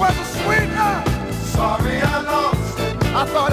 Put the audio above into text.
was a sweetheart. Sorry I lost it. I thought